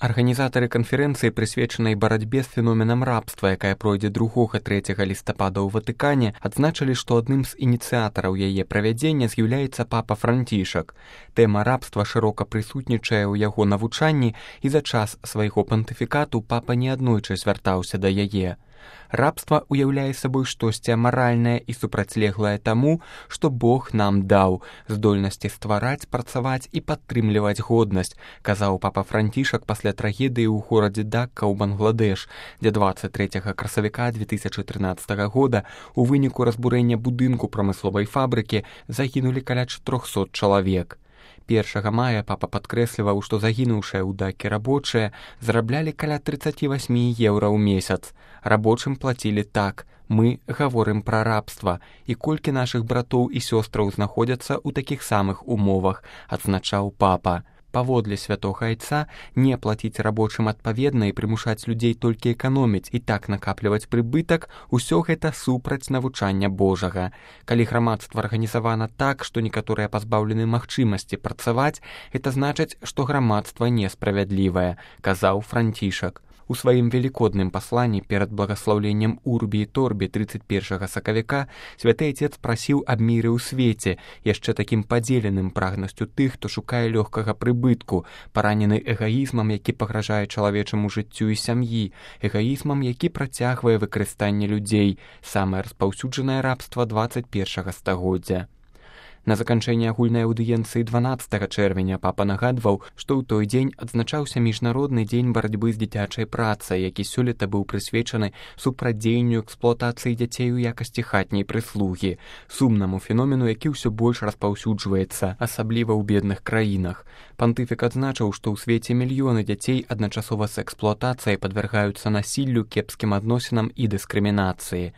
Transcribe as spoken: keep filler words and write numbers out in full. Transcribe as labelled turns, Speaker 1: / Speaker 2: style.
Speaker 1: Арганізатары канферэнцыі, прысвечанай барацьбе з феноменам рабства, якая пройдзе другога-трэцяга лістапада ў Ватыкане, адзначылі, што адным з ініцыятараў яе правядзення з'яўляецца папа Францішак. Тэма рабства шырока прысутнічае ў яго навучанні, і за час свайго пантыфікату папа неаднойчы звяртаўся да яе. Рабства уяўляе сабой штосьці амаральнае і супрацьлеглае таму, што Бог нам даў здольнасці ствараць, працаваць і падтрымліваць годнасць, казаў папа Францішак пасля трагедыі ў горадзе Дакка ў Бангладэш, дзе дваццаць трэцяга красавіка две тысячы трынаццатага года у выніку разбурэння будынку прамысловай фабрыкі загінулі каля чатырохсот чалавек. першага мая папа падкрэсліваў, што загінуўшыя ў Дакі рабочыя зараблялі каля трыццаць восем еўра ў месяц. Рабочым плацілі так: мы гаворым пра рабства, і колькі нашых братоў і сёстраў знаходзяцца ў такіх самых умовах, адзначаў папа. Паводле святога айца, не плаціць рабочым адпаведна і прымушаць людзей толькі эканоміць і так накапліваць прыбытак, усё гэта супраць навучання Божага. Калі грамадства арганізавана так, што некаторыя пазбаўлены магчымасці працаваць, гэта значыць, што грамадства несправядлівае, казаў Францішак. У сваім велікодным пасланні перад благаслаўленнем Урбі і Торбі трыццаць першага сакавіка святы айцец прасіў аб міры ў свеце, яшчэ такім падзеленым прагнасцю тых, хто шукае лёгкага прыбытку, паранены эгаізмам, які пагражае чалавечаму жыццю і сям'і, эгаізмам, які працягвае выкарыстанне людзей, самае распаўсюджанае рабства дваццаць першага стагоддзя. На заканчэнне агульнай аўдыенцыі дванаццатага чэрвеня папа нагадваў, што ў той дзень адзначаўся міжнародны дзень барацьбы з дзіцячай працай, які сёлета быў прысвечаны супрацьдзеянню эксплуатацыі дзяцей у якасці хатняй прыслугі, сумнаму феномену, які ўсё больш распаўсюджваецца, асабліва ў бедных краінах. Пантыфік адзначыў, што ў свеце мільёны дзяцей адначасова з эксплуатацыяй падвяргаюцца насіллю, кепскім адносінам і дыскрымінацыі.